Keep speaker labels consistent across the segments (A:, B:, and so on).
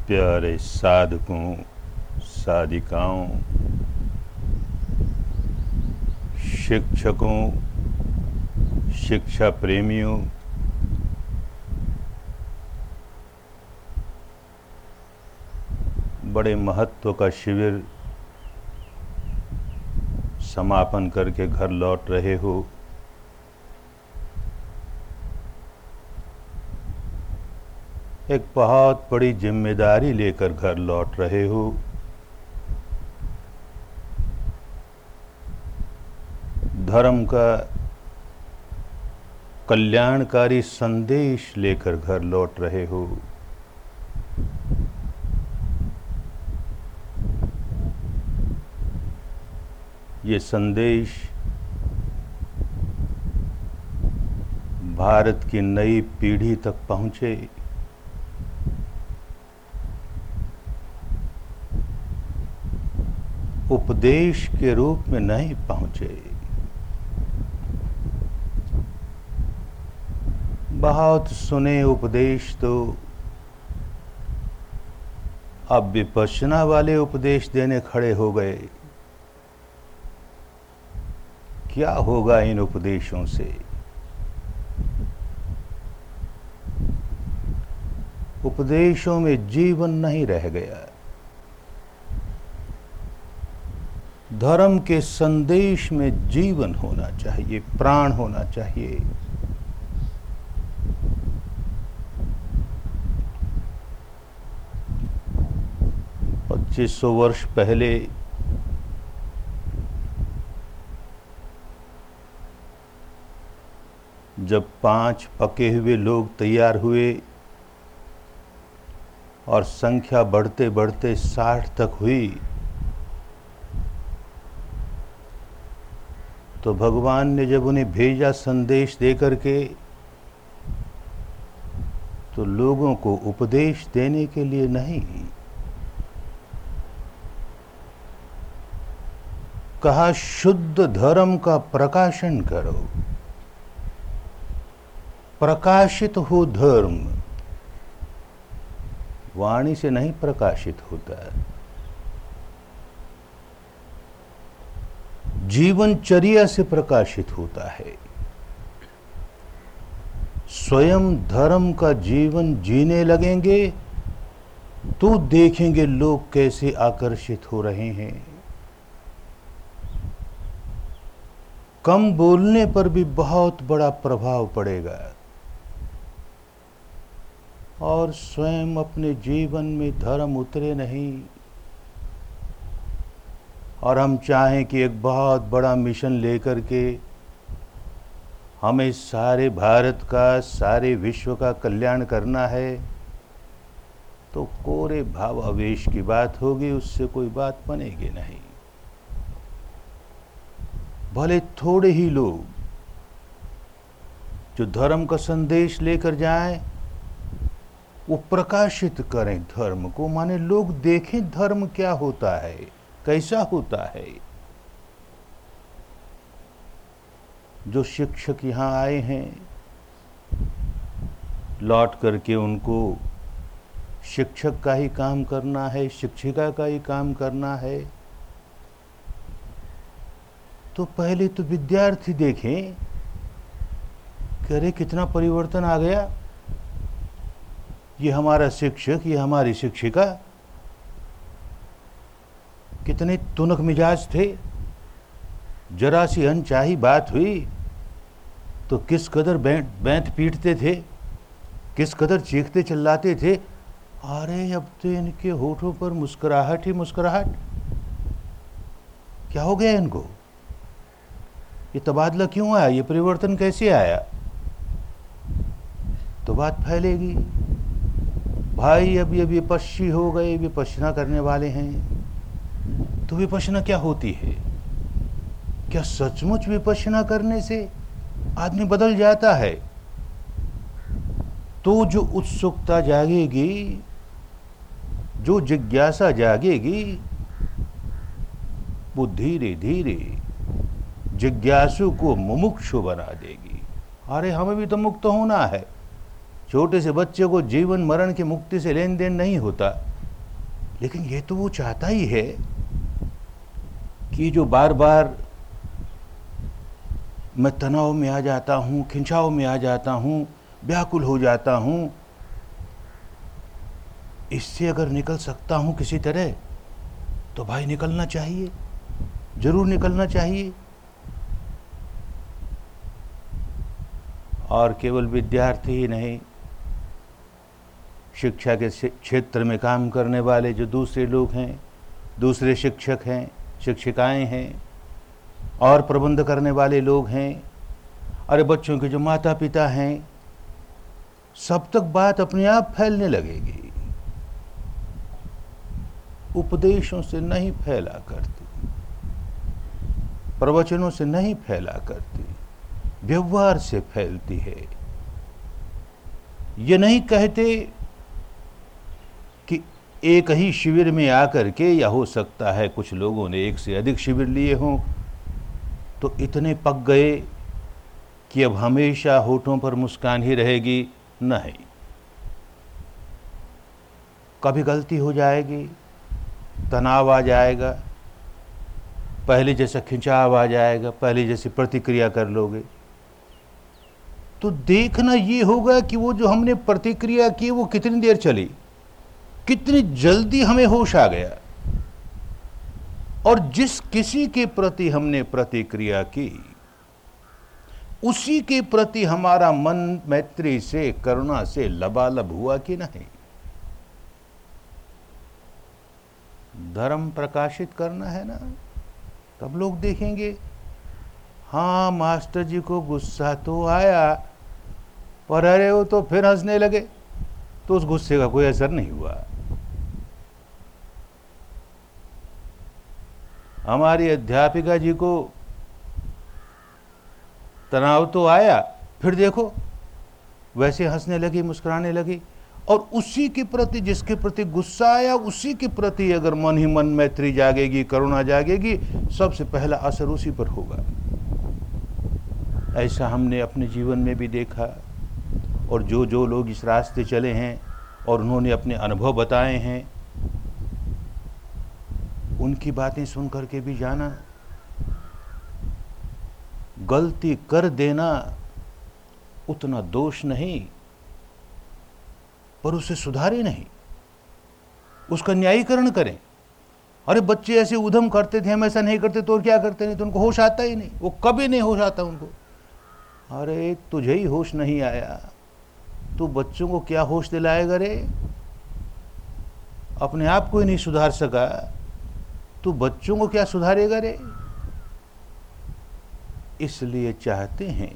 A: प्यारे साधकों, साधिकाओं, शिक्षकों, शिक्षा प्रेमियों, बड़े महत्व का शिविर समापन करके घर लौट रहे हो। एक बहुत बड़ी जिम्मेदारी लेकर घर लौट रहे हो। धर्म का कल्याणकारी संदेश लेकर घर लौट रहे हो। ये संदेश भारत की नई पीढ़ी तक पहुंचे। उपदेश के रूप में नहीं पहुंचे। बहुत सुने उपदेश तो अब विपश्यना वाले उपदेश देने खड़े हो गए। क्या होगा इन उपदेशों से? उपदेशों में जीवन नहीं रह गया। धर्म के संदेश में जीवन होना चाहिए, प्राण होना चाहिए। सौ वर्ष पहले जब 5 पके हुए लोग तैयार हुए और संख्या बढ़ते बढ़ते 60 तक हुई, तो भगवान ने जब उन्हें भेजा संदेश देकर के, तो लोगों को उपदेश देने के लिए नहीं, कहा शुद्ध धर्म का प्रकाशन करो। प्रकाशित हो धर्म, वाणी से नहीं प्रकाशित होता है। जीवनचर्या से प्रकाशित होता है। स्वयं धर्म का जीवन जीने लगेंगे तो देखेंगे लोग कैसे आकर्षित हो रहे हैं। कम बोलने पर भी बहुत बड़ा प्रभाव पड़ेगा। और स्वयं अपने जीवन में धर्म उतरे नहीं, और हम चाहें कि एक बहुत बड़ा मिशन लेकर के हमें सारे भारत का, सारे विश्व का कल्याण करना है, तो कोरे भाव आवेश की बात होगी, उससे कोई बात बनेगी नहीं। भले थोड़े ही लोग जो धर्म का संदेश लेकर जाएं, वो प्रकाशित करें धर्म को, माने लोग देखें धर्म क्या होता है, कैसा होता है। जो शिक्षक यहाँ आए हैं, लौट करके उनको शिक्षक का ही काम करना है, शिक्षिका का ही काम करना है, तो पहले तो विद्यार्थी देखें कि अरे कितना परिवर्तन आ गया। ये हमारा शिक्षक, ये हमारी शिक्षिका कितने तुनक मिजाज थे। जरा सी अनचाही बात हुई तो किस कदर बैंत पीटते थे, किस कदर चीखते चिल्लाते थे। अरे अब तो इनके होठों पर मुस्कुराहट ही मुस्कुराहट। क्या हो गया इनको? ये तबादला क्यों आया? ये परिवर्तन कैसे आया? तो बात फैलेगी, भाई अब ये विपश्ची हो गए, विपश्यना करने वाले हैं। तो विपश्यना क्या होती है? क्या सचमुच विपश्यना करने से आदमी बदल जाता है? तो जो उत्सुकता जागेगी, जो जिज्ञासा जागेगी, वो धीरे धीरे जिज्ञासु को मुमुक्षु बना देगी। अरे हमें भी तो मुक्त होना है। छोटे से बच्चे को जीवन मरण की मुक्ति से लेन देन नहीं होता, लेकिन ये तो वो चाहता ही है कि जो बार बार मैं तनाव में आ जाता हूँ, खिंचाव में आ जाता हूँ, व्याकुल हो जाता हूँ, इससे अगर निकल सकता हूँ किसी तरह तो भाई निकलना चाहिए, जरूर निकलना चाहिए। और केवल विद्यार्थी ही नहीं, शिक्षा के क्षेत्र में काम करने वाले जो दूसरे लोग हैं, दूसरे शिक्षक हैं, शिक्षिकाएं हैं और प्रबंध करने वाले लोग हैं, अरे बच्चों के जो माता पिता हैं, सब तक बात अपने आप फैलने लगेगी। उपदेशों से नहीं फैला करती, प्रवचनों से नहीं फैला करती, व्यवहार से फैलती है। ये नहीं कहते कि एक ही शिविर में आकर के, या हो सकता है कुछ लोगों ने एक से अधिक शिविर लिए हों तो इतने पक गए कि अब हमेशा होठों पर मुस्कान ही रहेगी। नहीं, कभी गलती हो जाएगी, तनाव आ जाएगा, पहले जैसा खिंचाव आ जाएगा, पहले जैसी प्रतिक्रिया कर लोगे, तो देखना ये होगा कि वो जो हमने प्रतिक्रिया की वो कितनी देर चली, कितनी जल्दी हमें होश आ गया, और जिस किसी के प्रति हमने प्रतिक्रिया की उसी के प्रति हमारा मन मैत्री से, करुणा से लबालब हुआ कि नहीं। धर्म प्रकाशित करना है ना, तब लोग देखेंगे, हाँ मास्टर जी को गुस्सा तो आया, पर अरे वो तो फिर हंसने लगे, तो उस गुस्से का कोई असर नहीं हुआ। हमारी अध्यापिका जी को तनाव तो आया, फिर देखो वैसे हंसने लगी, मुस्कुराने लगी, और उसी के प्रति, जिसके प्रति गुस्सा आया, उसी के प्रति अगर मन ही मन मैत्री जागेगी, करुणा जागेगी, सबसे पहला असर उसी पर होगा। ऐसा हमने अपने जीवन में भी देखा, और जो जो लोग इस रास्ते चले हैं और उन्होंने अपने अनुभव बताए हैं, उनकी बातें सुन करके भी जाना, गलती कर देना उतना दोष नहीं, पर उसे सुधारे नहीं, उसका न्यायीकरण करें। अरे बच्चे ऐसे उधम करते थे, हम ऐसा नहीं करते तो और क्या करते, नहीं तो उनको होश आता ही नहीं, वो कभी नहीं होश आता उनको। अरे तुझे ही होश नहीं आया, तू बच्चों को क्या होश दिलाएगा रे? अपने आप को ही नहीं सुधार सका, तू बच्चों को क्या सुधारेगा रे? इसलिए चाहते हैं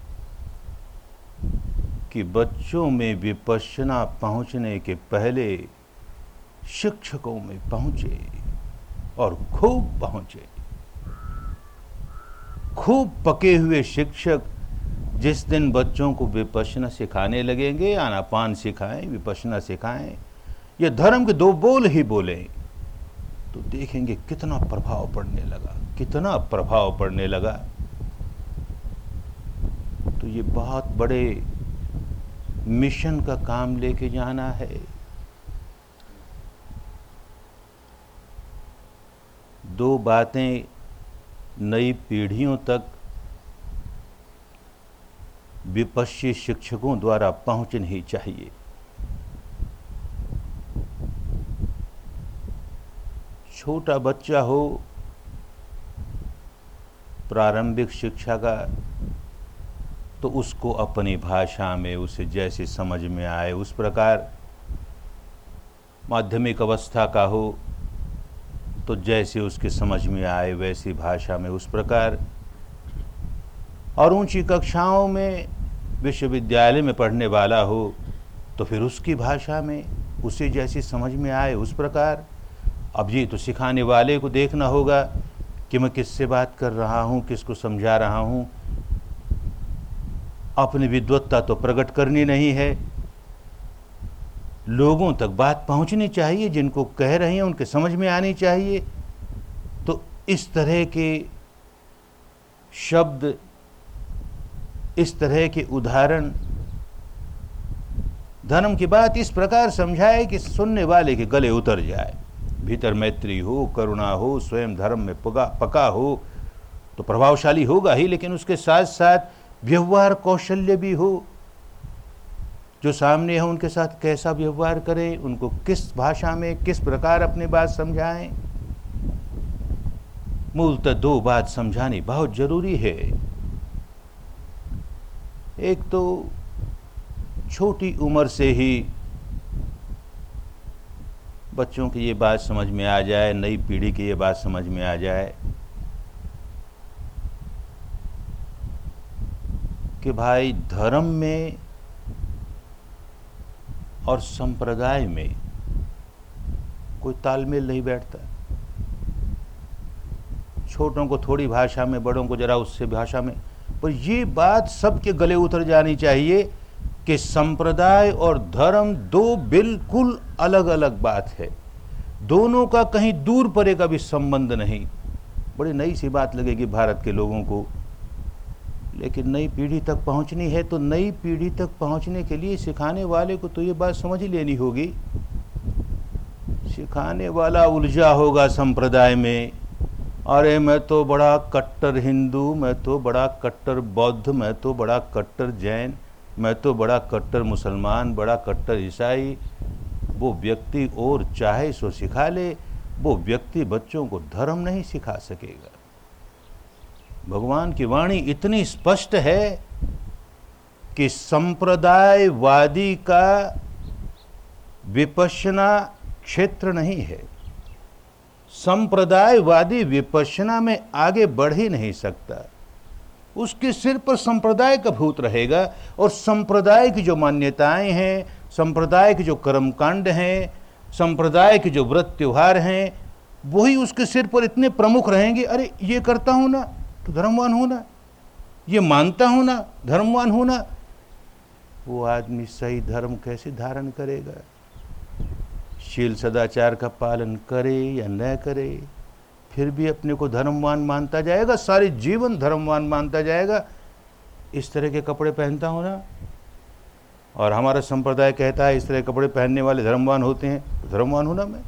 A: कि बच्चों में विपश्यना पहुंचने के पहले शिक्षकों में पहुंचे, और खूब पहुंचे। खूब पके हुए शिक्षक जिस दिन बच्चों को विपश्यना सिखाने लगेंगे, आनापान सिखाएं, विपश्यना सिखाएं, ये धर्म के दो बोल ही बोले, तो देखेंगे कितना प्रभाव पड़ने लगा, कितना प्रभाव पड़ने लगा। तो ये बहुत बड़े मिशन का काम लेके जाना है। दो बातें नई पीढ़ियों तक विपश्य शिक्षकों द्वारा पहुंचनी ही चाहिए। छोटा बच्चा हो, प्रारंभिक शिक्षा का, तो उसको अपनी भाषा में उसे जैसे समझ में आए उस प्रकार, माध्यमिक अवस्था का हो तो जैसे उसके समझ में आए वैसी भाषा में उस प्रकार, और ऊंची कक्षाओं में विश्वविद्यालय में पढ़ने वाला हो तो फिर उसकी भाषा में उसे जैसी समझ में आए उस प्रकार। अब ये तो सिखाने वाले को देखना होगा कि मैं किससे बात कर रहा हूँ, किसको समझा रहा हूँ। अपनी विद्वत्ता तो प्रकट करनी नहीं है, लोगों तक बात पहुंचनी चाहिए, जिनको कह रहे हैं उनके समझ में आनी चाहिए। तो इस तरह के शब्द, इस तरह के उदाहरण, धर्म की बात इस प्रकार समझाए कि सुनने वाले के गले उतर जाए। भीतर मैत्री हो, करुणा हो, स्वयं धर्म में पका हो तो प्रभावशाली होगा ही, लेकिन उसके साथ साथ व्यवहार कौशल्य भी हो। जो सामने है उनके साथ कैसा व्यवहार करें, उनको किस भाषा में किस प्रकार अपनी बात समझाएं। मूलतः दो बात समझानी बहुत जरूरी है। एक तो छोटी उम्र से ही बच्चों की ये बात समझ में आ जाए, नई पीढ़ी की ये बात समझ में आ जाए कि भाई धर्म में और संप्रदाय में कोई तालमेल नहीं बैठता। छोटों को थोड़ी भाषा में, बड़ों को जरा उससे भाषा में, पर ये बात सबके गले उतर जानी चाहिए कि संप्रदाय और धर्म दो बिल्कुल अलग अलग बात है। दोनों का कहीं दूर परे का भी संबंध नहीं। बड़ी नई सी बात लगेगी भारत के लोगों को, लेकिन नई पीढ़ी तक पहुंचनी है तो नई पीढ़ी तक पहुंचने के लिए सिखाने वाले को तो ये बात समझ ही लेनी होगी। सिखाने वाला उलझा होगा संप्रदाय में, अरे मैं तो बड़ा कट्टर हिंदू, मैं तो बड़ा कट्टर बौद्ध, मैं तो बड़ा कट्टर जैन, मैं तो बड़ा कट्टर मुसलमान, बड़ा कट्टर ईसाई। वो व्यक्ति और चाहे सो सिखा ले, वो व्यक्ति बच्चों को धर्म नहीं सिखा सकेगा। भगवान की वाणी इतनी स्पष्ट है कि संप्रदायवादी का विपश्यना क्षेत्र नहीं है। संप्रदायवादी विपश्यना में आगे बढ़ ही नहीं सकता। उसके सिर पर संप्रदाय का भूत रहेगा और संप्रदाय की जो मान्यताएं हैं, संप्रदाय के जो कर्मकांड हैं, संप्रदाय के जो व्रत त्योहार हैं, वही उसके सिर पर इतने प्रमुख रहेंगे। अरे ये करता हूं ना तो धर्मवान हूं ना, ये मानता हूं ना धर्मवान हूं ना। वो आदमी सही धर्म कैसे धारण करेगा? शील सदाचार का पालन करे या न करे, फिर भी अपने को धर्मवान मानता जाएगा, सारे जीवन धर्मवान मानता जाएगा। इस तरह के कपड़े पहनता हूं ना, और हमारा संप्रदाय कहता है इस तरह के कपड़े पहनने वाले धर्मवान होते हैं, तो धर्मवान हूं ना मैं।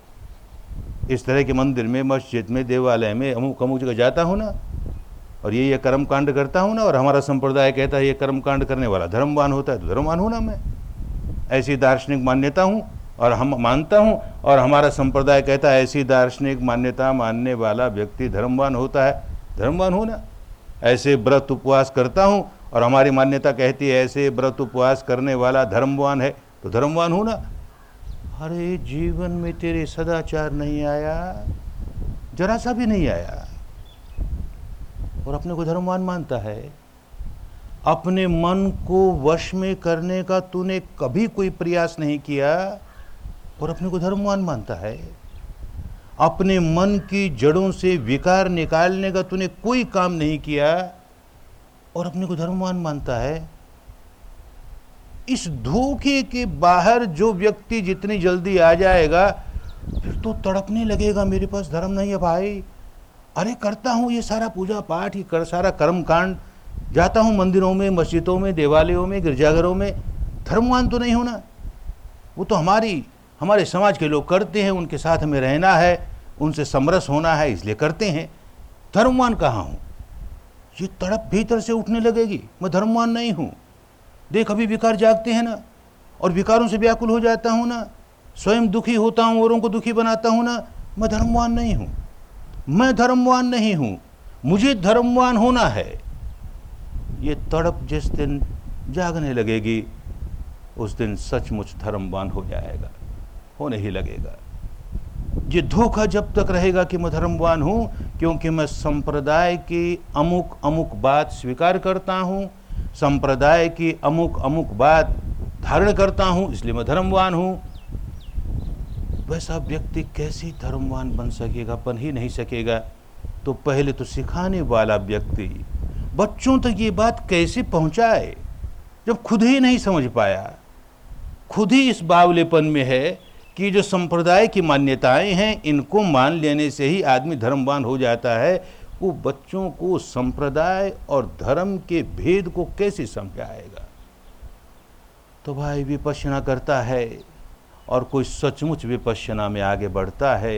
A: इस तरह के मंदिर में, मस्जिद में, देवालय में अमुक अमुक जगह जाता हूं ना, और ये कर्म कांड करता हूं ना, और हमारा संप्रदाय कहता है ये कर्म कांड करने वाला धर्मवान होता है, तो धर्मवान हूं ना मैं। ऐसी दार्शनिक मान्यता हूं और हम मानता हूं, और हमारा संप्रदाय कहता है ऐसी दार्शनिक मान्यता मानने वाला व्यक्ति धर्मवान होता है, धर्मवान हूं ना। ऐसे व्रत उपवास करता हूं और हमारी मान्यता कहती है ऐसे व्रत उपवास करने वाला धर्मवान है, तो धर्मवान हूं ना। अरे जीवन में तेरे सदाचार नहीं आया, जरा सा भी नहीं आया, और अपने को धर्मवान मानता है। अपने मन को वश में करने का तूने कभी कोई प्रयास नहीं किया और अपने को धर्मवान मानता है। अपने मन की जड़ों से विकार निकालने का तूने कोई काम नहीं किया और अपने को धर्मवान मानता है। इस धोखे के बाहर जो व्यक्ति जितनी जल्दी आ जाएगा, फिर तो तड़पने लगेगा मेरे पास धर्म नहीं है भाई। अरे करता हूँ ये सारा पूजा पाठ, ही कर सारा कर्म कांड, जाता हूँ मंदिरों में, मस्जिदों में, देवालयों में, गिरजाघरों में, धर्मवान तो नहीं होना। वो तो हमारे समाज के लोग करते हैं, उनके साथ में रहना है, उनसे समरस होना है, इसलिए करते हैं। धर्मवान कहाँ हूँ? ये तड़प भीतर से उठने लगेगी, मैं धर्मवान नहीं हूँ। देख अभी विकार जागते हैं ना, और विकारों से व्याकुल हो जाता हूँ ना, स्वयं दुखी होता हूँ, औरों को दुखी बनाता हूँ ना, मैं धर्मवान नहीं हूँ, मैं धर्मवान नहीं हूँ, मुझे धर्मवान होना है। ये तड़प जिस दिन जागने लगेगी, उस दिन सचमुच धर्मवान हो जाएगा, होने ही लगेगा। ये धोखा जब तक रहेगा कि मैं धर्मवान हूँ क्योंकि मैं संप्रदाय की अमुक अमुक बात स्वीकार करता हूँ, संप्रदाय की अमुक अमुक बात धारण करता हूँ, इसलिए मैं धर्मवान हूँ, वैसा व्यक्ति कैसे धर्मवान बन सकेगा? बन ही नहीं सकेगा। तो पहले तो सिखाने वाला व्यक्ति बच्चों तक ये बात कैसे पहुंचाए, जब खुद ही नहीं समझ पाया, खुद ही इस बावलेपन में है कि जो संप्रदाय की मान्यताएं हैं इनको मान लेने से ही आदमी धर्मवान हो जाता है। वो बच्चों को संप्रदाय और धर्म के भेद को कैसे समझाएगा? तो भाई विपश्यना करता है और कोई सचमुच विपश्यना में आगे बढ़ता है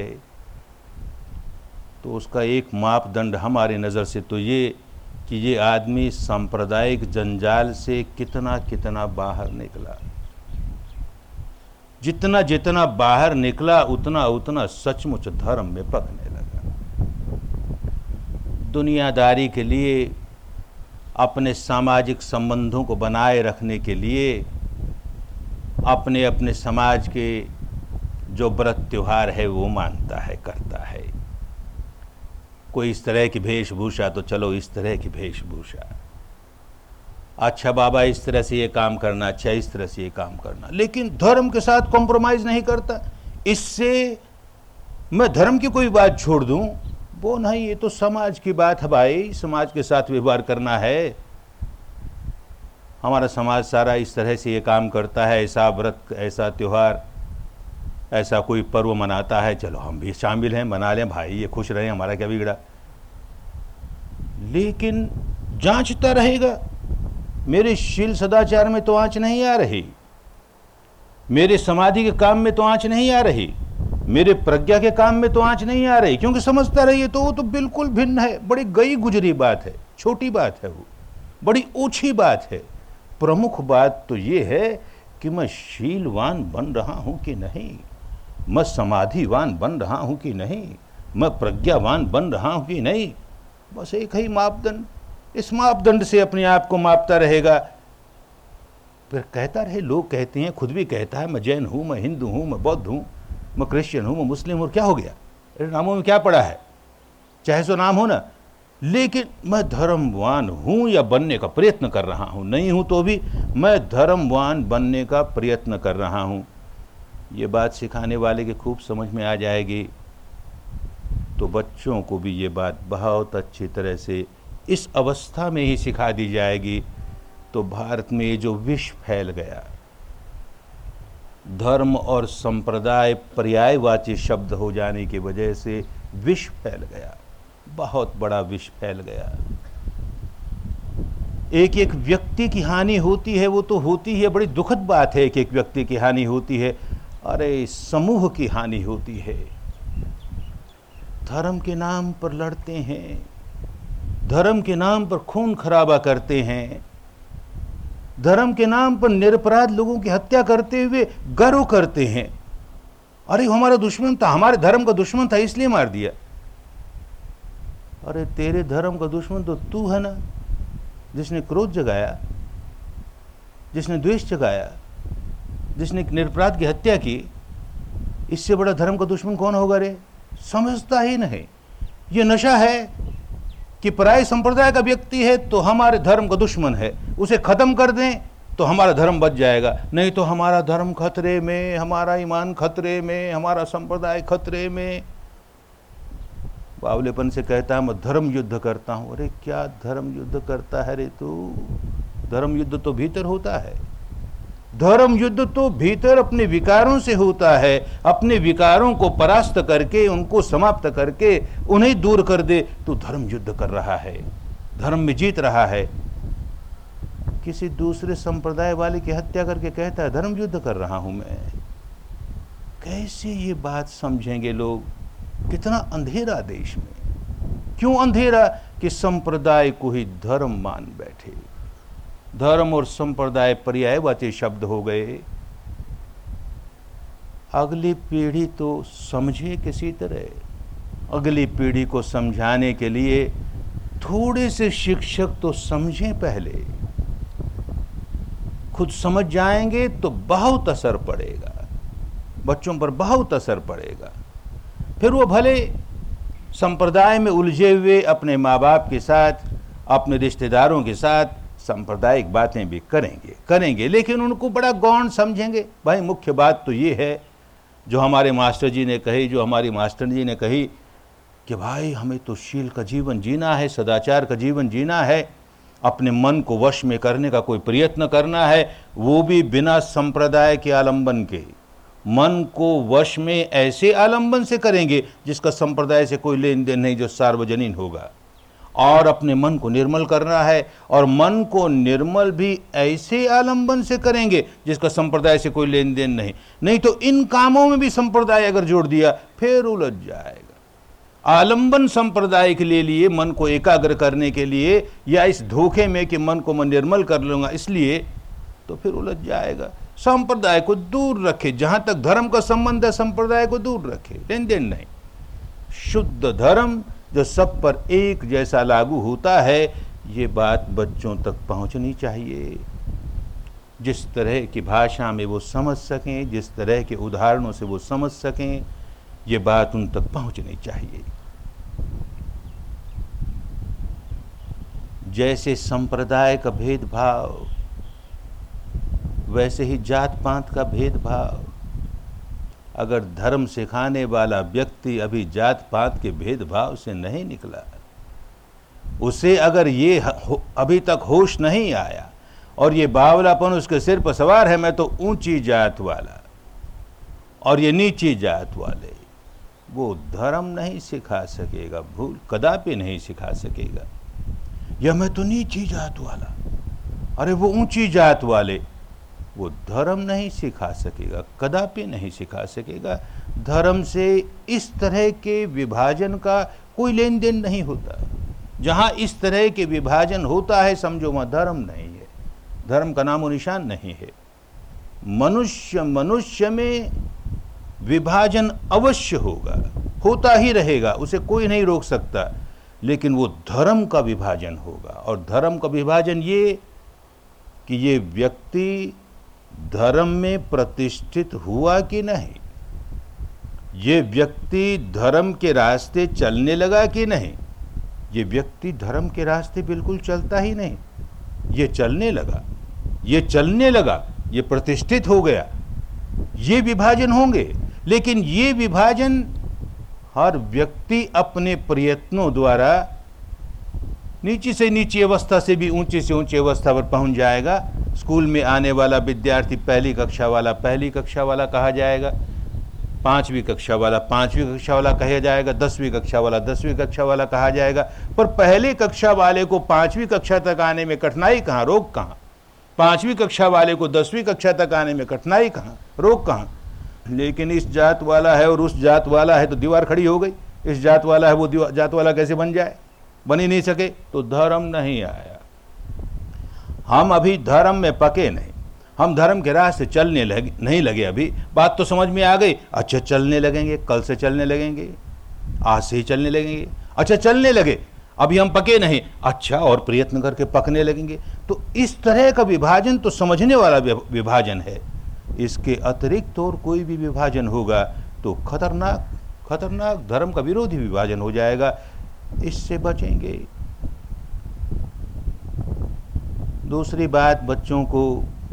A: तो उसका एक मापदंड हमारी नज़र से तो ये कि ये आदमी सांप्रदायिक जंजाल से कितना कितना बाहर निकला। जितना जितना बाहर निकला उतना उतना सचमुच धर्म में पकने लगा। दुनियादारी के लिए, अपने सामाजिक संबंधों को बनाए रखने के लिए, अपने अपने समाज के जो व्रत त्योहार है वो मानता है, करता है। कोई इस तरह की वेशभूषा तो चलो इस तरह की वेशभूषा, अच्छा बाबा इस तरह से ये काम करना, अच्छा इस तरह से ये काम करना, लेकिन धर्म के साथ कॉम्प्रोमाइज़ नहीं करता। इससे मैं धर्म की कोई बात छोड़ दूं, वो नहीं, ये तो समाज की बात है भाई, समाज के साथ व्यवहार करना है। हमारा समाज सारा इस तरह से ये काम करता है, ऐसा व्रत, ऐसा त्यौहार, ऐसा कोई पर्व मनाता है, चलो हम भी शामिल हैं, मना लें भाई, ये खुश रहें, हमारा क्या बिगड़ा। लेकिन जांचता रहेगा, मेरे शील सदाचार में तो आंच नहीं आ रही, मेरे समाधि के काम में तो आंच नहीं आ रही, मेरे प्रज्ञा के काम में तो आंच नहीं आ रही, क्योंकि समझता रहिए तो वो तो बिल्कुल भिन्न है। बड़ी गई गुजरी बात है, छोटी बात है, वो बड़ी ओछी बात है। प्रमुख बात तो ये है कि मैं शीलवान बन रहा हूं कि नहीं, मैं समाधिवान बन रहा हूं कि नहीं, मैं प्रज्ञावान बन रहा हूं कि नहीं। बस एक ही मापदंड, इस मापदंड से अपने आप को मापता रहेगा। फिर कहता रहे, लोग कहते हैं, खुद भी कहता है, मैं जैन हूं, मैं हिंदू हूं, मैं बौद्ध हूं, मैं क्रिश्चियन हूं, मैं मुस्लिम हूं, क्या हो गया, अरे नामों में क्या पड़ा है, चाहे सो नाम हो ना, लेकिन मैं धर्मवान हूं या बनने का प्रयत्न कर रहा हूं, नहीं हूं तो भी मैं धर्मवान बनने का प्रयत्न कर रहा हूं। ये बात सिखाने वाले के खूब समझ में आ जाएगी, तो बच्चों को भी ये बात बहुत अच्छी तरह से इस अवस्था में ही सिखा दी जाएगी। तो भारत में ये जो विष फैल गया, धर्म और संप्रदाय पर्यायवाची शब्द हो जाने की वजह से विष फैल गया, बहुत बड़ा विष फैल गया। एक एक व्यक्ति की हानि होती है, वो तो होती है, बड़ी दुखद बात है, एक एक व्यक्ति की हानि होती है, अरे समूह की हानि होती है। धर्म के नाम पर लड़ते हैं, धर्म के नाम पर खून खराबा करते हैं, धर्म के नाम पर निरपराध लोगों की हत्या करते हुए गर्व करते हैं, अरे हमारा दुश्मन था, हमारे धर्म का दुश्मन था इसलिए मार दिया। अरे तेरे धर्म का दुश्मन तो तू है ना, जिसने क्रोध जगाया, जिसने द्वेष जगाया, जिसने निरपराध की हत्या की। इससे बड़ा धर्म का दुश्मन कौन होगा रे? समझता ही नहीं। ये नशा है कि पराये संप्रदाय का व्यक्ति है तो हमारे धर्म का दुश्मन है, उसे खत्म कर दें तो हमारा धर्म बच जाएगा, नहीं तो हमारा धर्म खतरे में, हमारा ईमान खतरे में, हमारा संप्रदाय खतरे में। बावलेपन से कहता है मैं धर्म युद्ध करता हूं। अरे क्या धर्म युद्ध करता है रे तू? धर्म युद्ध तो भीतर होता है, धर्म युद्ध तो भीतर अपने विकारों से होता है। अपने विकारों को परास्त करके, उनको समाप्त करके, उन्हें दूर कर दे तो धर्म युद्ध कर रहा है, धर्म में जीत रहा है। किसी दूसरे संप्रदाय वाले की हत्या करके कहता है धर्म युद्ध कर रहा हूं मैं। कैसे ये बात समझेंगे लोग? कितना अंधेरा देश में। क्यों अंधेरा? कि संप्रदाय को ही धर्म मान बैठे। धर्म और संप्रदाय पर्यायवाची शब्द हो गए। अगली पीढ़ी तो समझे किसी तरह। अगली पीढ़ी को समझाने के लिए थोड़े से शिक्षक तो समझें पहले। खुद समझ जाएंगे तो बहुत असर पड़ेगा, बच्चों पर बहुत असर पड़ेगा। फिर वो भले संप्रदाय में उलझे हुए अपने माँ बाप के साथ, अपने रिश्तेदारों के साथ सांप्रदायिक बातें भी करेंगे, लेकिन उनको बड़ा गौण समझेंगे। भाई मुख्य बात तो ये है जो हमारे मास्टर जी ने कही, जो हमारी मास्टर जी ने कही कि भाई हमें तो शील का जीवन जीना है, सदाचार का जीवन जीना है, अपने मन को वश में करने का कोई प्रयत्न करना है, वो भी बिना संप्रदाय के आलंबन के। मन को वश में ऐसे आलंबन से करेंगे जिसका संप्रदाय से कोई लेन देन नहीं, जो सार्वजनीन होगा। और अपने मन को निर्मल करना है, और मन को निर्मल भी ऐसे आलंबन से करेंगे जिसका संप्रदाय से कोई लेन देन नहीं। नहीं तो इन कामों में भी संप्रदाय अगर जोड़ दिया फिर उलझ जाएगा। आलंबन संप्रदाय के लिए मन को एकाग्र करने के लिए, या इस धोखे में कि मन को मैं निर्मल कर लूंगा इसलिए, तो फिर उलझ जाएगा। संप्रदाय को दूर रखे, जहां तक धर्म का संबंध है संप्रदाय को दूर रखे, लेन देन नहीं। शुद्ध धर्म जो सब पर एक जैसा लागू होता है, ये बात बच्चों तक पहुंचनी चाहिए। जिस तरह की भाषा में वो समझ सकें, जिस तरह के उदाहरणों से वो समझ सकें, ये बात उन तक पहुंचनी चाहिए। जैसे संप्रदाय का भेदभाव, वैसे ही जात पात का भेदभाव। अगर धर्म सिखाने वाला व्यक्ति अभी जात पात के भेदभाव से नहीं निकला, उसे अगर ये अभी तक होश नहीं आया और ये बावलापन उसके सिर पर सवार है, मैं तो ऊंची जात वाला और ये नीची जात वाले, वो धर्म नहीं सिखा सकेगा, भूल कदापि नहीं सिखा सकेगा। या मैं तो नीची जात वाला, अरे वो ऊंची जात वाले, वो धर्म नहीं सिखा सकेगा, कदापि नहीं सिखा सकेगा। धर्म से इस तरह के विभाजन का कोई लेन देन नहीं होता। जहाँ इस तरह के विभाजन होता है समझो वहाँ धर्म नहीं है, धर्म का नामो निशान नहीं है। मनुष्य मनुष्य में विभाजन अवश्य होगा, होता ही रहेगा, उसे कोई नहीं रोक सकता, लेकिन वो धर्म का विभाजन होगा। और धर्म का विभाजन ये कि ये व्यक्ति धर्म में प्रतिष्ठित हुआ कि नहीं, ये व्यक्ति धर्म के रास्ते चलने लगा कि नहीं। ये व्यक्ति धर्म के रास्ते बिल्कुल चलता ही नहीं, ये चलने लगा, ये चलने लगा, ये प्रतिष्ठित हो गया, ये विभाजन होंगे। लेकिन ये विभाजन हर व्यक्ति अपने प्रयत्नों द्वारा नीची से नीची अवस्था से भी ऊंची से ऊंची अवस्था पर पहुंच जाएगा। स्कूल में आने वाला विद्यार्थी पहली कक्षा वाला पहली कक्षा वाला कहा जाएगा, 5वीं कक्षा वाला 5वीं कक्षा वाला कहा जाएगा, 10वीं कक्षा वाला 10वीं कक्षा वाला कहा जाएगा। पर पहली कक्षा वाले को 5वीं कक्षा तक आने में कठिनाई कहाँ, रोक कहाँ। 5वीं कक्षा वाले को 10वीं कक्षा तक आने में कठिनाई कहाँ, रोक कहाँ। लेकिन इस जात वाला है और उस जात वाला है तो दीवार खड़ी हो गई। इस जात वाला है वो जात वाला कैसे बन जाए, बन ही नहीं सके, तो धर्म नहीं आया। हम अभी धर्म में पके नहीं, हम धर्म के रास्ते चलने नहीं लगे। अभी बात तो समझ में आ गई, अच्छा चलने लगेंगे, कल से चलने लगेंगे, आज से ही चलने लगेंगे। अच्छा चलने लगे, अभी हम पके नहीं, अच्छा और प्रयत्न करके पकने लगेंगे। तो इस तरह का विभाजन तो समझने वाला विभाजन है। इसके अतिरिक्त और कोई भी विभाजन होगा तो खतरनाक खतरनाक धर्म का विरोधी विभाजन हो जाएगा। इससे बचेंगे। दूसरी बात, बच्चों को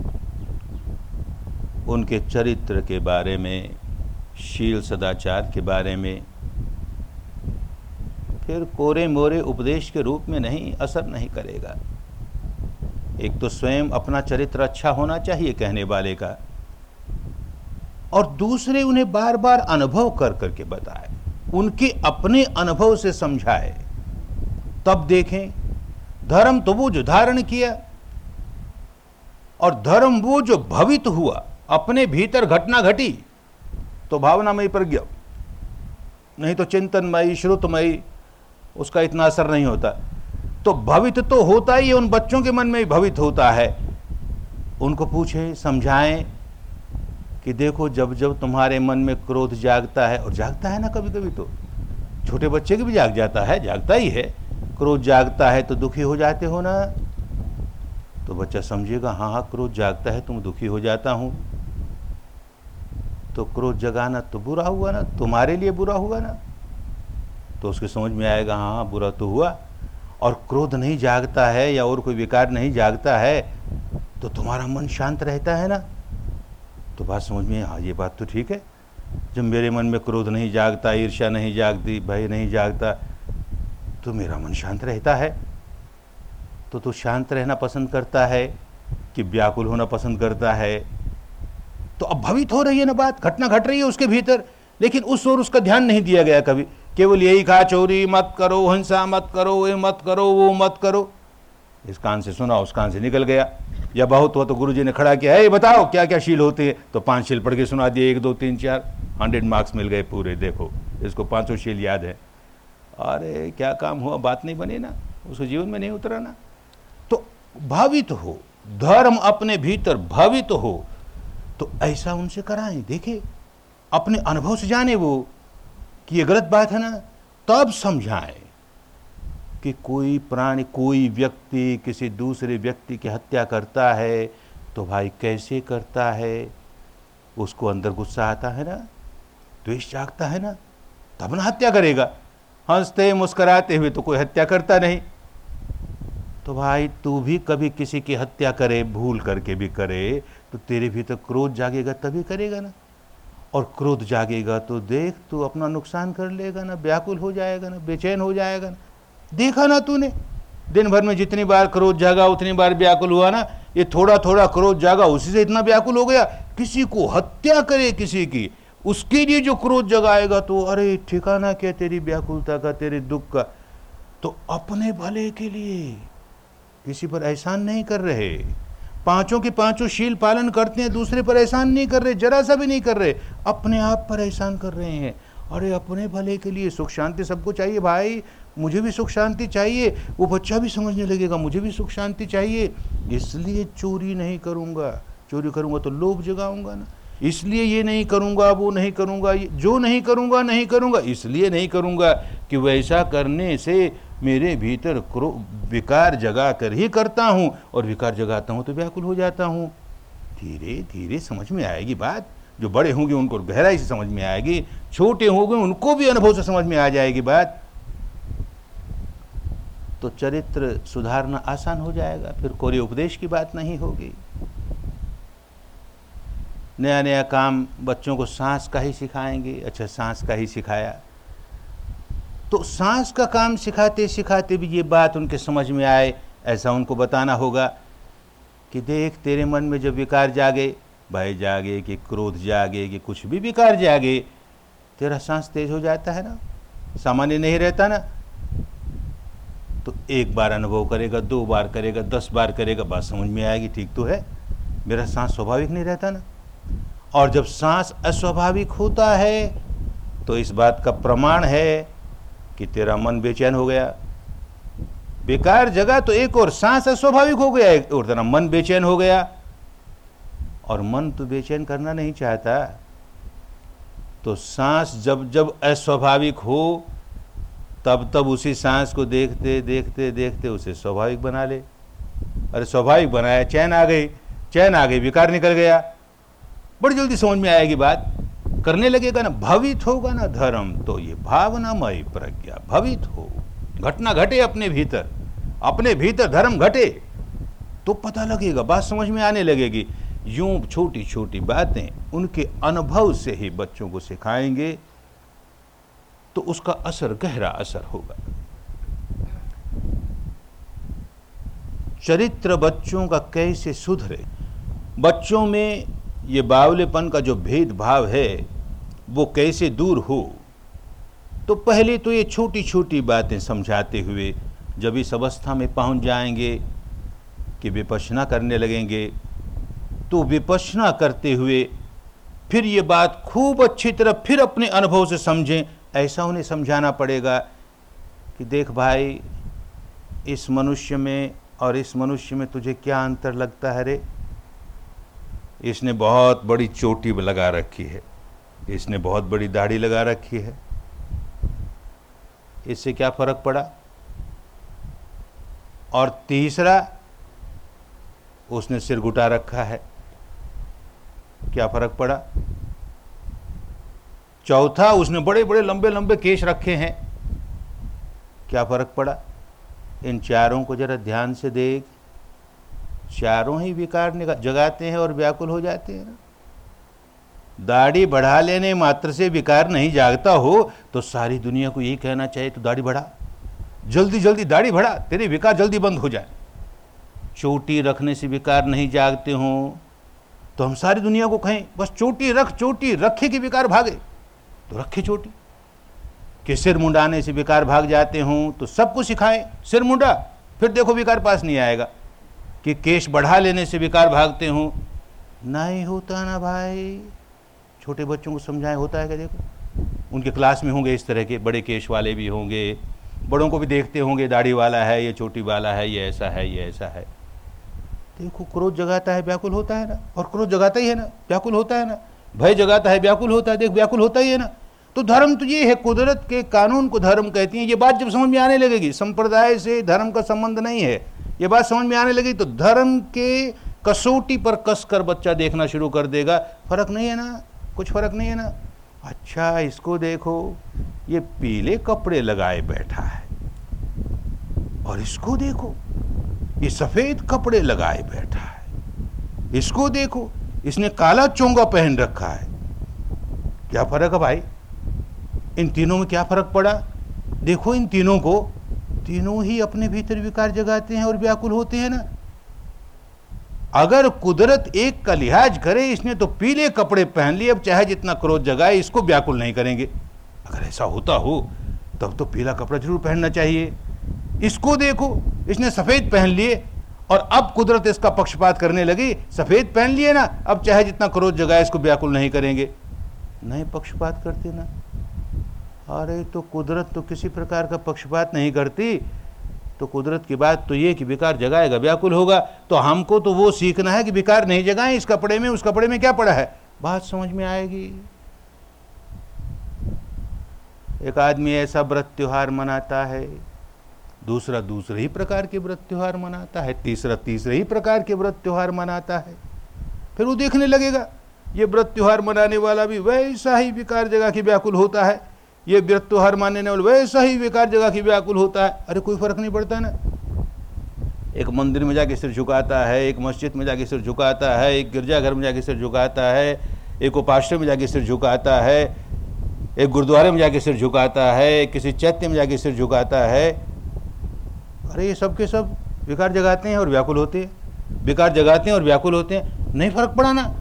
A: उनके चरित्र के बारे में, शील सदाचार के बारे में फिर कोरे मोरे उपदेश के रूप में नहीं, असर नहीं करेगा। एक तो स्वयं अपना चरित्र अच्छा होना चाहिए कहने वाले का, और दूसरे उन्हें बार बार अनुभव कर करके बताए, उनके अपने अनुभव से समझाए, तब देखें। धर्म तो वो जो धारण किया, और धर्म वो जो भवित हुआ, अपने भीतर घटना घटी तो भावनामयी प्रज्ञा, नहीं तो चिंतनमयी श्रुतमयी, उसका इतना असर नहीं होता। तो भवित तो होता ही है, उन बच्चों के मन में भी भवित होता है। उनको पूछें, समझाएं कि देखो जब जब तुम्हारे मन में क्रोध जागता है, और जागता है ना कभी कभी, तो छोटे बच्चे के भी जाग जाता है, जागता ही है, क्रोध जागता है तो दुखी हो जाते हो ना। तो बच्चा समझेगा हाँ हाँ क्रोध जागता है तो मैं दुखी हो जाता हूँ। तो क्रोध जगाना तो बुरा हुआ ना, तुम्हारे लिए बुरा हुआ ना। तो उसके समझ में आएगा हाँ हाँ बुरा तो हुआ। और क्रोध नहीं जागता है या और कोई विकार नहीं जागता है तो तुम्हारा मन शांत रहता है ना। तो बात समझ में, हाँ ये बात तो ठीक है, जब मेरे मन में क्रोध नहीं जागता, ईर्ष्या नहीं जागती, भय नहीं जागता, तो मेरा मन शांत रहता है। तो तू शांत रहना पसंद करता है कि व्याकुल होना पसंद करता है। तो अब भवित हो रही है ना बात, घटना घट रही है उसके भीतर, लेकिन उस ओर उसका ध्यान नहीं दिया गया कभी। केवल यही कहा चोरी मत करो, हिंसा मत करो, ये मत करो, वो मत करो। इस कान से सुना, उस कान से निकल गया। या बहुत हुआ तो गुरुजी ने खड़ा किया, है बताओ क्या क्या शील होते हैं, तो 5 शील पढ़ के सुना दिए, 1 2 3 4, 100 मार्क्स मिल गए पूरे। देखो इसको 5 शील याद है। अरे क्या काम हुआ, बात नहीं बनी ना, उसको जीवन में नहीं उतरा ना। तो भावित हो, धर्म अपने भीतर भावित हो, तो ऐसा उनसे कराएं। देखे अपने अनुभव से जाने वो कि ये गलत बात है ना, तब समझाएं कि कोई प्राणी, कोई व्यक्ति किसी दूसरे व्यक्ति की हत्या करता है तो भाई कैसे करता है, उसको अंदर गुस्सा आता है ना, द्वेष जागता है ना, तब ना हत्या करेगा। हंसते मुस्कुराते हुए तो कोई हत्या करता नहीं। तो भाई तू भी कभी किसी की हत्या करे, भूल करके भी करे, तो तेरे भीतर क्रोध जागेगा तभी करेगा ना। और क्रोध जागेगा तो देख तू अपना नुकसान कर लेगा ना, व्याकुल हो जाएगा ना, बेचैन हो जाएगा ना। देखा ना तूने, दिन भर में जितनी बार क्रोध जागा उतनी बार व्याकुल हुआ ना। ये थोड़ा थोड़ा क्रोध जागा, उसी से इतना व्याकुल हो गया। किसी को हत्या करे किसी की, उसके लिए जो क्रोध जगाएगा तो अरे ठिकाना क्या तेरी व्याकुलता का, तेरे दुख का। तो अपने भले के लिए किसी पर एहसान नहीं कर रहे, 5 के 5 शील पालन करते हैं, दूसरे पर एहसान नहीं कर रहे, जरा सा भी नहीं कर रहे, अपने आप पर एहसान कर रहे हैं। अरे अपने भले के लिए सुख शांति सबको चाहिए भाई, मुझे भी सुख शांति चाहिए, वो बच्चा भी समझने लगेगा मुझे भी सुख शांति चाहिए, इसलिए चोरी नहीं करूँगा। चोरी करूँगा तो लोभ जगाऊंगा ना, इसलिए ये नहीं करूँगा, वो नहीं करूँगा, जो नहीं करूँगा नहीं करूँगा, इसलिए नहीं करूँगा कि वैसा करने से मेरे भीतर विकार जगा कर ही करता हूँ, और विकार जगाता हूँ तो व्याकुल हो जाता हूँ। धीरे धीरे समझ में आएगी बात। जो बड़े होंगे उनको गहराई से समझ में आएगी, छोटे होंगे उनको भी अनुभव से समझ में आ जाएगी बात। तो चरित्र सुधारना आसान हो जाएगा, फिर कोई उपदेश की बात नहीं होगी। नया नया काम बच्चों को सांस का ही सिखाएंगे। अच्छा सांस का ही सिखाया तो सांस का काम सिखाते सिखाते भी ये बात उनके समझ में आए, ऐसा उनको बताना होगा कि देख तेरे मन में जब विकार जागे, भय जागे कि क्रोध जागे कि कुछ भी विकार जागे, तेरा सांस तेज हो जाता है ना, सामान्य नहीं रहता ना। तो 1 बार अनुभव करेगा, 2 बार करेगा, 10 बार करेगा, बात समझ में आएगी, ठीक तो है, मेरा सांस स्वाभाविक नहीं रहता ना। और जब सांस अस्वाभाविक होता है तो इस बात का प्रमाण है कि तेरा मन बेचैन हो गया। बेकार जगह तो एक और सांस अस्वाभाविक हो गया, एक और तेरा मन बेचैन हो गया, और मन तो बेचैन करना नहीं चाहता। तो सांस जब जब अस्वाभाविक हो तब तब उसी सांस को देखते देखते देखते उसे स्वाभाविक बना ले। अरे स्वाभाविक बनाया, चैन आ गई, चैन आ गई, विकार निकल गया, बड़ी जल्दी समझ में आएगी बात, करने लगेगा ना, भावित होगा ना धर्म। तो ये भावनामय प्रज्ञा भावित हो, घटना घटे अपने भीतर धर्म घटे तो पता लगेगा, बात समझ में आने लगेगी। यूं छोटी छोटी बातें उनके अनुभव से ही बच्चों को सिखाएंगे तो उसका असर गहरा असर होगा। चरित्र बच्चों का कैसे सुधरे, बच्चों में ये बावलेपन का जो भेदभाव है वो कैसे दूर हो। तो पहले तो ये छोटी छोटी बातें समझाते हुए जब इस अवस्था में पहुंच जाएंगे कि विपश्यना करने लगेंगे, तो विपश्यना करते हुए फिर ये बात खूब अच्छी तरह फिर अपने अनुभव से समझें। ऐसा उन्हें समझाना पड़ेगा कि देख भाई, इस मनुष्य में और इस मनुष्य में तुझे क्या अंतर लगता है रे? इसने बहुत बड़ी चोटी लगा रखी है, इसने बहुत बड़ी दाढ़ी लगा रखी है, इससे क्या फर्क पड़ा? और तीसरा, उसने सिर घुटा रखा है, क्या फर्क पड़ा? चौथा, उसने बड़े बड़े लंबे लंबे केश रखे हैं, क्या फर्क पड़ा? इन चारों को जरा ध्यान से देख, चारों ही विकार जगाते हैं और व्याकुल हो जाते हैं ना। दाढ़ी बढ़ा लेने मात्र से विकार नहीं जागता हो तो सारी दुनिया को यही कहना चाहिए तो दाढ़ी बढ़ा, जल्दी जल्दी दाढ़ी बढ़ा, तेरे विकार जल्दी बंद हो जाए। चोटी रखने से विकार नहीं जागते हों तो हम सारी दुनिया को कहें बस चोटी रख, चोटी रखे कि विकार भागे, तो रखे चोटी। कि सिर मुंडाने से विकार भाग जाते हों तो सबको सिखाएं, सिर मुंडा, फिर देखो विकार पास नहीं आएगा। कि केश बढ़ा लेने से विकार भागते हों, नहीं होता ना भाई। छोटे बच्चों को समझाएं, होता है क्या? देखो उनके क्लास में होंगे इस तरह के, बड़े केश वाले भी होंगे, बड़ों को भी देखते होंगे, दाढ़ी वाला है, ये चोटी वाला है, ये ऐसा है, ये ऐसा है। देखो क्रोध जगाता है, व्याकुल होता है ना, और क्रोध जगाता ही है ना, व्याकुल होता है ना। भय जगाता है, व्याकुल होता है, देख व्याकुल होता ही है ना। तो धर्म तो ये है, कुदरत के कानून को धर्म कहती हैं। ये बात जब समझ में आने लगेगी, संप्रदाय से धर्म का संबंध नहीं है, ये बात समझ में आने लगी तो धर्म के कसौटी पर कस कर बच्चा देखना शुरू कर देगा। फर्क नहीं है ना, कुछ फर्क नहीं है ना। अच्छा इसको देखो, ये पीले कपड़े लगाए बैठा है, और इसको देखो ये सफेद कपड़े लगाए बैठा है, इसको देखो इसने काला चोंगा पहन रखा है। क्या फर्क है भाई? इन तीनों में क्या फर्क पड़ा? देखो इन तीनों को, तीनों ही अपने भीतर विकार जगाते हैं और व्याकुल होते हैं ना। अगर कुदरत एक का लिहाज करे, इसने तो पीले कपड़े पहन लिए, अब चाहे जितना क्रोध जगाए इसको व्याकुल नहीं करेंगे। अगर ऐसा होता हो तब तो पीला कपड़ा जरूर पहनना चाहिए। इसको देखो, इसने सफेद पहन लिए और अब कुदरत इसका पक्षपात करने लगी, सफेद पहन लिए ना, अब चाहे जितना क्रोध जगाए इसको व्याकुल नहीं करेंगे। नहीं पक्षपात करते ना। अरे तो कुदरत तो किसी प्रकार का पक्षपात नहीं करती। तो कुदरत की बात तो ये कि विकार जगाएगा, व्याकुल होगा। तो हमको तो वो सीखना है कि विकार नहीं जगाएं, इस कपड़े में उस कपड़े में क्या पड़ा है, बात समझ में आएगी। एक आदमी ऐसा व्रत त्योहार मनाता है, दूसरा दूसरे ही प्रकार के व्रत त्योहार मनाता है, तीसरा तीसरे ही प्रकार के व्रत त्योहार मनाता है। फिर वो देखने लगेगा ये व्रत त्योहार मनाने वाला भी वैसा ही विकार जगा के व्याकुल होता है, ये व्रत त्योहार मानने वाला वैसा ही विकार जगा के व्याकुल होता है। अरे कोई फर्क नहीं पड़ता ना। एक मंदिर में जाके सिर झुकाता है, एक मस्जिद में जाके सिर झुकाता है, एक गिरजाघर में जाके सिर झुकाता है, एक उपाश्रय में जाके सिर झुकाता है, एक गुरुद्वारे में जाके सिर झुकाता है, किसी चैत्य में जाके सिर झुकाता है। अरे ये सब के सब विकार जगाते हैं और व्याकुल होते हैं, विकार जगाते हैं और व्याकुल होते हैं। नहीं फर्क पड़ा ना।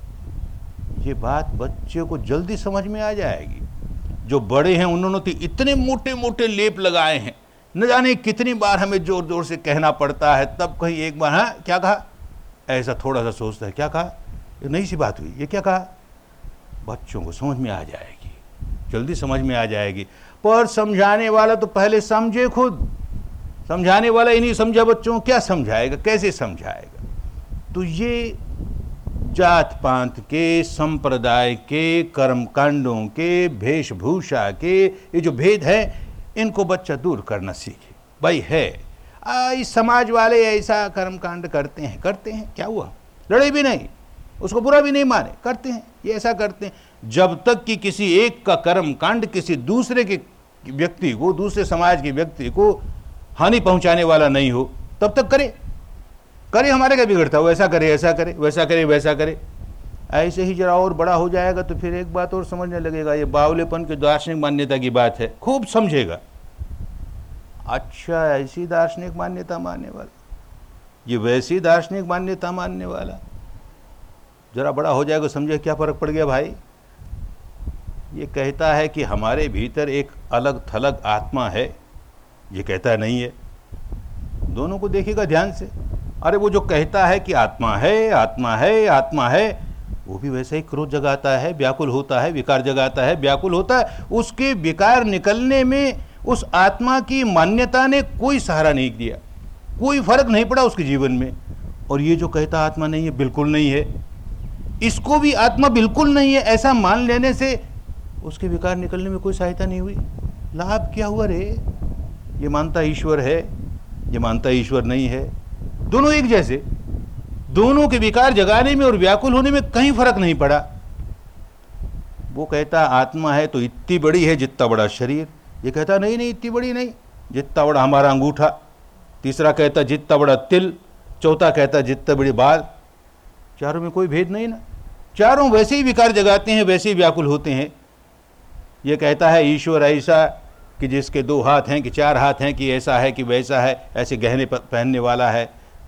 A: ये बात बच्चे को जल्दी समझ में आ जाएगी। जो बड़े हैं उन्होंने तो इतने मोटे मोटे लेप लगाए हैं, न जाने कितनी बार हमें जोर जोर से कहना पड़ता है, तब कहीं एक बार हाँ क्या कहा, ऐसा थोड़ा सा सोचता है क्या कहा, ये नई सी बात हुई, ये क्या कहा। बच्चों को समझ में आ जाएगी, जल्दी समझ में आ जाएगी। पर समझाने वाला तो पहले समझे खुद। समझाने वाला ही नहीं समझा बच्चों को क्या समझाएगा, कैसे समझाएगा। तो ये जात पात के, संप्रदाय के, कर्मकांडों के, वेशभूषा के, ये जो भेद है इनको बच्चा दूर करना सीखे। भाई है इस समाज वाले ऐसा कर्मकांड करते हैं, क्या हुआ, लड़े भी नहीं, उसको बुरा भी नहीं माने, करते हैं, ये ऐसा करते हैं। जब तक कि किसी एक का कर्मकांड किसी दूसरे के व्यक्ति को, दूसरे समाज के व्यक्ति को हानि पहुंचाने वाला नहीं हो, तब तक करे। हमारे क्या बिगड़ता, वैसा करे, ऐसा करे, वैसा करे, वैसा करे। ऐसे ही जरा और बड़ा हो जाएगा तो फिर एक बात और समझने लगेगा, ये बावलेपन की दार्शनिक मान्यता की बात है, खूब समझेगा। अच्छा ऐसी दार्शनिक मान्यता मानने वाला, ये वैसी दार्शनिक मान्यता मानने वाला, जरा बड़ा हो जाएगा समझे क्या फर्क पड़ गया भाई। ये कहता है कि हमारे भीतर एक अलग थलग आत्मा है, ये कहता नहीं है। दोनों को देखिएगा ध्यान से। अरे वो जो कहता है कि आत्मा है, आत्मा है, आत्मा है, वो भी वैसे ही क्रोध जगाता है, व्याकुल होता है, विकार जगाता है, व्याकुल होता है। उसके विकार निकलने में उस आत्मा की मान्यता ने कोई सहारा नहीं दिया, कोई फर्क नहीं पड़ा उसके जीवन में। और ये जो कहता आत्मा नहीं है, बिल्कुल नहीं है, इसको भी आत्मा बिल्कुल नहीं है ऐसा मान लेने से उसके विकार निकलने में कोई सहायता नहीं हुई। लाभ क्या हुआ रे? ये मानता ईश्वर है, ये मानता ईश्वर नहीं है, दोनों एक जैसे, दोनों के विकार जगाने में और व्याकुल होने में कहीं फर्क नहीं पड़ा। वो कहता आत्मा है तो इतनी बड़ी है जितना बड़ा शरीर, ये कहता नहीं नहीं इतनी बड़ी नहीं, जितना बड़ा हमारा अंगूठा, तीसरा कहता जितना बड़ा तिल, चौथा कहता जितना बड़ी बाल। चारों में कोई भेद नहीं ना, चारों वैसे ही विकार जगाते हैं, वैसे ही व्याकुल होते हैं। ये कहता है ईश्वर ऐसा कि जिसके 2 हाथ हैं कि 4 हाथ हैं, कि ऐसा है कि वैसा है, ऐसे गहने पहनने वाला है।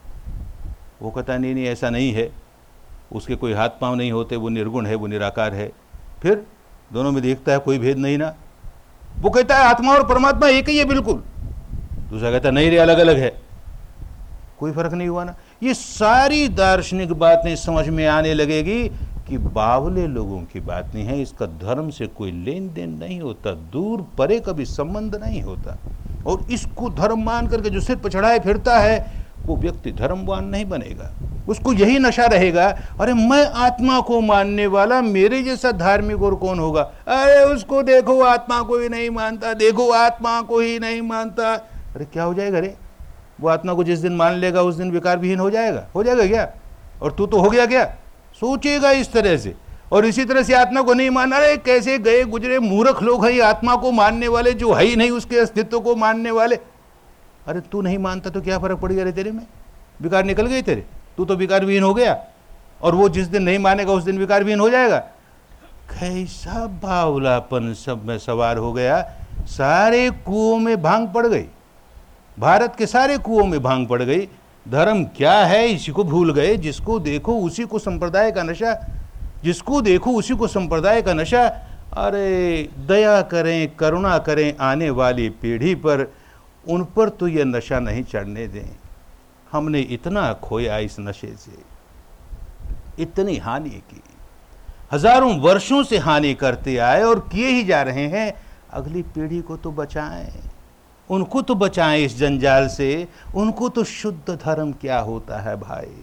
A: वो कहता नहीं नहीं ऐसा नहीं है, उसके कोई हाथ पांव नहीं होते, वो निर्गुण है, वो निराकार है। फिर दोनों में देखता है कोई भेद नहीं ना। वो कहता है आत्मा और परमात्मा एक ही है बिल्कुल, दूसरा कहता है नहीं रे अलग अलग है। कोई फर्क नहीं हुआ ना। ये सारी दार्शनिक बातें समझ में आने लगेगी कि बावले लोगों की बात नहीं है, इसका धर्म से कोई लेन देन नहीं होता, दूर परे कभी संबंध नहीं होता। और इसको धर्म मान करके जो सिर पर चढ़ाए फिरता है वो व्यक्ति धर्मवान नहीं बनेगा। उसको यही नशा रहेगा, अरे मैं आत्मा को मानने वाला, मेरे जैसा धार्मिक और कौन होगा। अरे उसको देखो आत्मा को ही नहीं मानता, देखो आत्मा को ही नहीं मानता। अरे क्या हो जाएगा रे, वो आत्मा को जिस दिन मान लेगा उस दिन विकार विहीन हो जाएगा क्या? और तू तो हो गया क्या? सोचेगा इस तरह से। और इसी तरह से आत्मा को नहीं माना, अरे कैसे गए गुजरे मूर्ख लोग हैं आत्मा को मानने वाले, जो है ही नहीं उसके अस्तित्व को मानने वाले। अरे तू नहीं मानता तो क्या फर्क पड़ गया रे तेरे में, विकार निकल गए तेरे, तू तो विकार विहीन हो गया। और वो जिस दिन नहीं मानेगा उस दिन विकार विहीन हो जाएगा। कैसा बावलापन सब में सवार हो गया। सारे कुओं में भांग पड़ गई, भारत के सारे कुओं में भांग पड़ गई। धर्म क्या है इसी को भूल गए। जिसको देखो उसी को संप्रदाय का नशा, जिसको देखो उसी को संप्रदाय का नशा। अरे दया करें, करुणा करें आने वाली पीढ़ी पर, उन पर तो यह नशा नहीं चढ़ने दें। हमने इतना खोया इस नशे से, इतनी हानि की, हजारों वर्षों से हानि करते आए और किए ही जा रहे हैं। अगली पीढ़ी को तो बचाएं, उनको तो बचाएं इस जंजाल से। उनको तो शुद्ध धर्म क्या होता है भाई।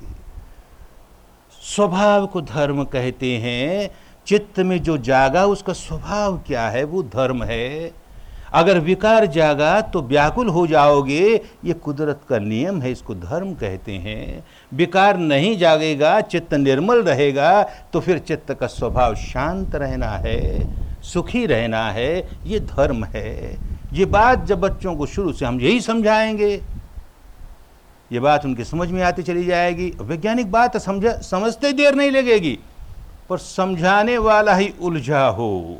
A: स्वभाव को धर्म कहते हैं। चित्त में जो जागा उसका स्वभाव क्या है, वो धर्म है। अगर विकार जागा तो व्याकुल हो जाओगे, ये कुदरत का नियम है, इसको धर्म कहते हैं। विकार नहीं जागेगा, चित्त निर्मल रहेगा, तो फिर चित्त का स्वभाव शांत रहना है, सुखी रहना है, ये धर्म है। ये बात जब बच्चों को शुरू से हम यही समझाएंगे, ये बात उनकी समझ में आती चली जाएगी। वैज्ञानिक बात समझते देर नहीं लगेगी, पर समझाने वाला ही उलझा हो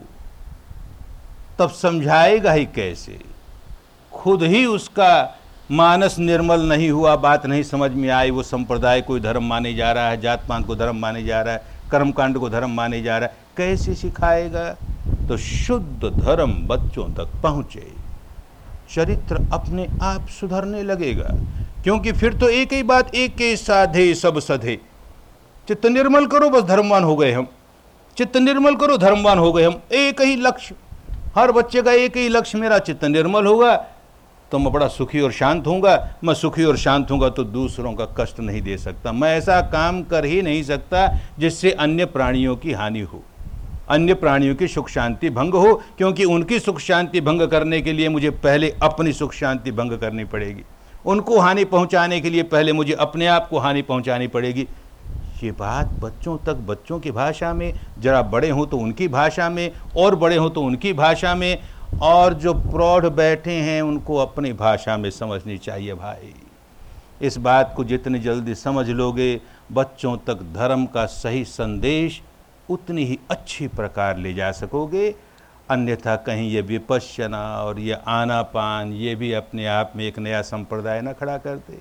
A: तब समझाएगा ही कैसे। खुद ही उसका मानस निर्मल नहीं हुआ, बात नहीं समझ में आई, वो संप्रदाय कोई धर्म माने जा रहा है, जात पात को धर्म माने जा रहा है, कर्मकांड को धर्म माने जा रहा है, कैसे सिखाएगा। तो शुद्ध धर्म बच्चों तक पहुँचे, चरित्र अपने आप सुधरने लगेगा। क्योंकि फिर तो एक ही बात, एक के साधे सब सधे। चित्त निर्मल करो बस धर्मवान हो गए हम, चित्त निर्मल करो धर्मवान हो गए हम। एक ही लक्ष्य, हर बच्चे का एक ही लक्ष्य, मेरा चित्त निर्मल होगा तो मैं बड़ा सुखी और शांत होऊंगा। मैं सुखी और शांत होऊंगा तो दूसरों का कष्ट नहीं दे सकता। मैं ऐसा काम कर ही नहीं सकता जिससे अन्य प्राणियों की हानि हो, अन्य प्राणियों की सुख शांति भंग हो। क्योंकि उनकी सुख शांति भंग करने के लिए मुझे पहले अपनी सुख शांति भंग करनी पड़ेगी। उनको हानि पहुंचाने के लिए पहले मुझे अपने आप को हानि पहुंचानी पड़ेगी। ये बात बच्चों तक, बच्चों की भाषा में, जरा बड़े हों तो उनकी भाषा में, और बड़े हों तो उनकी भाषा में, और जो प्रौढ़ बैठे हैं उनको अपनी भाषा में समझनी चाहिए भाई। इस बात को जितनी जल्दी समझ लोगे, बच्चों तक धर्म का सही संदेश उतनी ही अच्छी प्रकार ले जा सकोगे। अन्यथा कहीं ये विपश्यना और ये आनापान, ये भी अपने आप में एक नया संप्रदाय न खड़ा करते।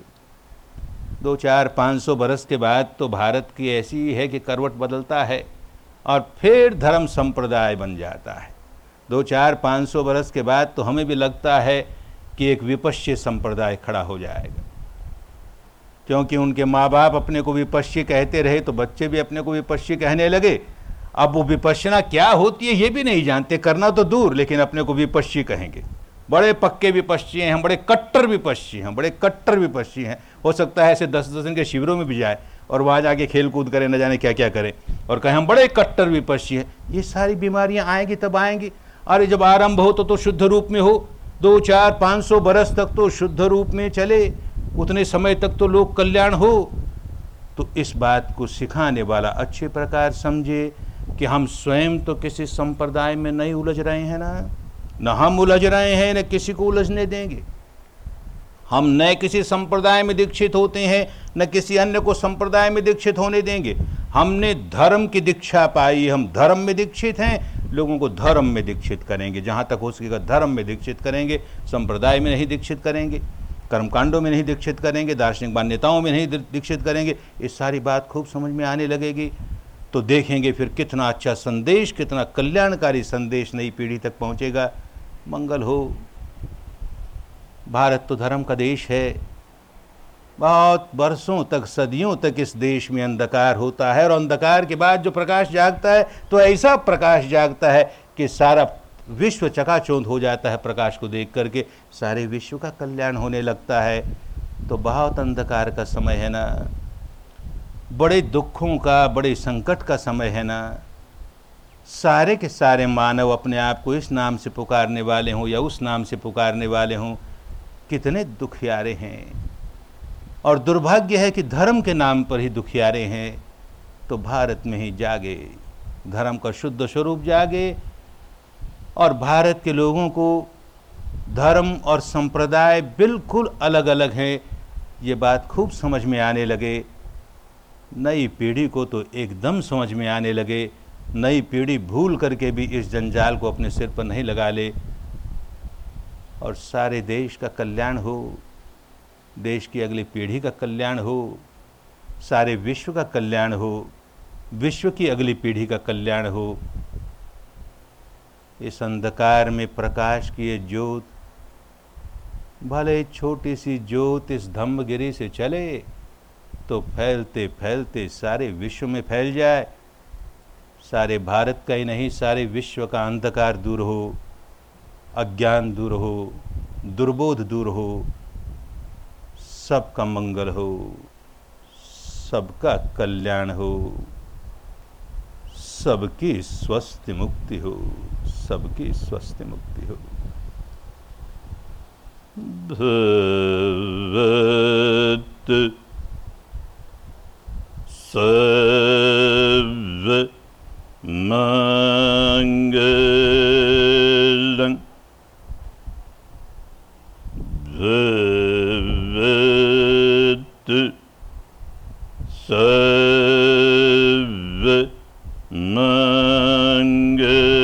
A: 200-500 बरस के बाद तो भारत की ऐसी है कि करवट बदलता है और फिर धर्म संप्रदाय बन जाता है। 200-500 बरस के बाद तो हमें भी लगता है कि एक विपश्य संप्रदाय खड़ा हो जाएगा। क्योंकि उनके माँ बाप अपने को विपश्य कहते रहे तो बच्चे भी अपने को विपश्य कहने लगे। अब वो विपश्यना क्या होती है ये भी नहीं जानते, करना तो दूर, लेकिन अपने को विपश्य कहेंगे। बड़े पक्के विपश्ची हैं हम, बड़े कट्टर विपश्ची हैं, बड़े कट्टर विपश्ची हैं। हो सकता है ऐसे 10-10 दिन के शिविरों में भी जाए और वहाँ जाके खेल कूद करें, न जाने क्या क्या करें, और कहें हम बड़े कट्टर विपश्ची हैं। ये सारी बीमारियाँ आएंगी तब आएंगी। अरे जब आरंभ हो तो शुद्ध रूप में हो, 200-500 बरस तक तो शुद्ध रूप में चले, उतने समय तक तो लोक कल्याण हो। तो इस बात को सिखाने वाला अच्छे प्रकार समझे कि हम स्वयं तो किसी संप्रदाय में नहीं उलझ रहे हैं ना, न हम उलझ रहे हैं न किसी को उलझने देंगे। हम न किसी संप्रदाय में दीक्षित होते हैं न किसी अन्य को संप्रदाय में दीक्षित होने देंगे। हमने धर्म की दीक्षा पाई, हम धर्म में दीक्षित हैं, लोगों को धर्म में दीक्षित करेंगे। जहाँ तक हो सकेगा धर्म में दीक्षित करेंगे, संप्रदाय में नहीं दीक्षित करेंगे, कर्मकांडों में नहीं दीक्षित करेंगे, दार्शनिक मान्यताओं में नहीं दीक्षित करेंगे। इस सारी बात खूब समझ में आने लगेगी तो देखेंगे फिर कितना अच्छा संदेश, कितना कल्याणकारी संदेश नई पीढ़ी तक पहुँचेगा। मंगल हो। भारत तो धर्म का देश है। बहुत वर्षों तक, सदियों तक इस देश में अंधकार होता है, और अंधकार के बाद जो प्रकाश जागता है तो ऐसा प्रकाश जागता है कि सारा विश्व चकाचौंध हो जाता है। प्रकाश को देख करके सारे विश्व का कल्याण होने लगता है। तो बहुत अंधकार का समय है ना, बड़े दुखों का, बड़े संकट का समय है ना। सारे के सारे मानव अपने आप को इस नाम से पुकारने वाले हों या उस नाम से पुकारने वाले हों, कितने दुखियारे हैं। और दुर्भाग्य है कि धर्म के नाम पर ही दुखियारे हैं। तो भारत में ही जागे, धर्म का शुद्ध स्वरूप जागे, और भारत के लोगों को धर्म और संप्रदाय बिल्कुल अलग अलग हैं, ये बात खूब समझ में आने लगे। नई पीढ़ी को तो एकदम समझ में आने लगे। नई पीढ़ी भूल करके भी इस जंजाल को अपने सिर पर नहीं लगा ले, और सारे देश का कल्याण हो, देश की अगली पीढ़ी का कल्याण हो, सारे विश्व का कल्याण हो, विश्व की अगली पीढ़ी का कल्याण हो। इस अंधकार में प्रकाश की ये ज्योत, भले छोटी सी ज्योत इस धम्मगिरी से चले तो फैलते फैलते सारे विश्व में फैल जाए। सारे भारत का ही नहीं, सारे विश्व का अंधकार दूर हो, अज्ञान दूर हो, दुर्बोध दूर हो, सबका मंगल हो, सबका कल्याण हो, सबकी स्वस्थ मुक्ति हो, सबकी स्वस्थ मुक्ति हो। भवत सर्व मंगलं भवत सर्व मंगलं